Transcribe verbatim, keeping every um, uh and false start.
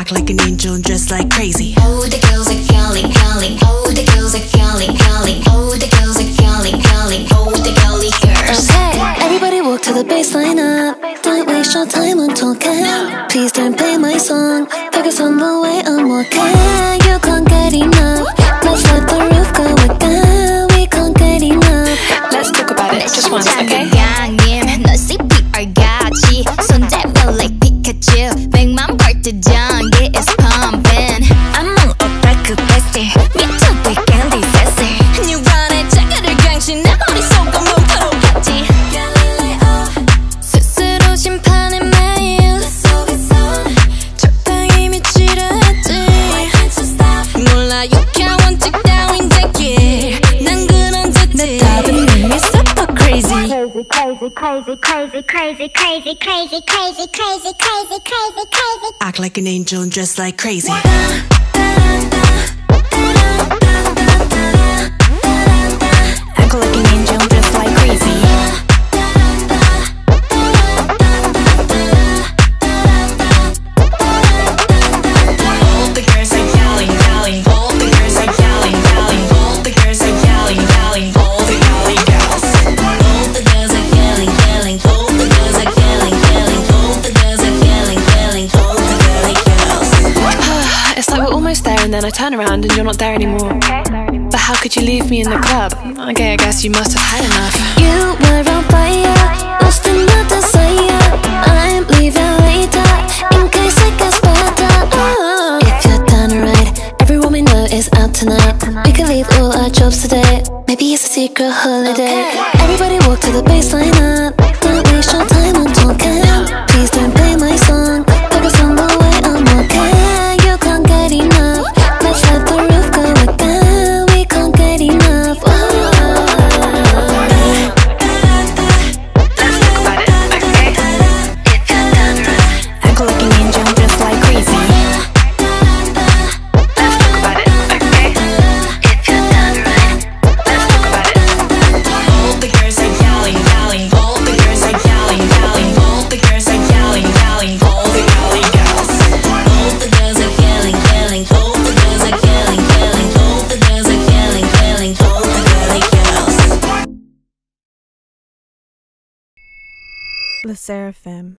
Act like an angel and dress like crazy. All the girls are calling, calling. All the girls are calling, calling. All the girls are calling, calling. All the girly girls. Okay, everybody walk to the baseline up. Don't waste your time on talking. Please don't play my song. Focus on the way I'm walking. You can't get enough. Let's let the roof go again. We can't get enough. Let's talk about it just once, okay? 너 C P R 같이 손잡고 like Pikachu. 백만 벌트 전기 is pumping. I'm on a break bestie. 미쳐 we candy sassy. 뉴런의 자가를 강신해 머릿속은 뭉클하겠지. 스스로 심판의 매일 적당히 미치려 했지. 몰라 유쾌한 원칙 따윈 제길. 난 그런 듯이 내 답은 이미 super crazy. Crazy, crazy, crazy, crazy, crazy, crazy, crazy, crazy, crazy, crazy, crazy. Act like an angel and dress like crazy. Act like an angel, just like crazy. All the girls are yelling, yelling. All the girls are yelling, yelling. All the girls are yelling, yelling. All the girly girls. All the girls are yelling, yelling. All the girls are yelling, yelling. All the girls are yelling, yelling. All the girly girls. It's like we're almost there and then I turn around and you're not there anymore. But how could you leave me in the club? Okay, I guess you must have had enough. You were on fire, lost in the desire. I'm leaving later, in case it gets better. Oh. If you're down alright, every woman know is out tonight. We can leave all our jobs today. Maybe it's a secret holiday. Okay. Everybody walk to the baseline up. Don't waste your time on talking. Please don't play my song. Focus on the way I'm walking. You can't get enough. Let's let the roof go again. We can't get enough. Oh. Act like an angel, just like crazy. Let's talk about it, okay? If you're done right, let's talk about it. All the girls are yelling, yelling. All the girls are yelling, yelling. All the girls are yelling, yelling. All the girly girls. All the girls are yelling, yelling. All the girls are yelling, yelling. All the girls are yelling, yelling. All the girly girls. The Seraphim.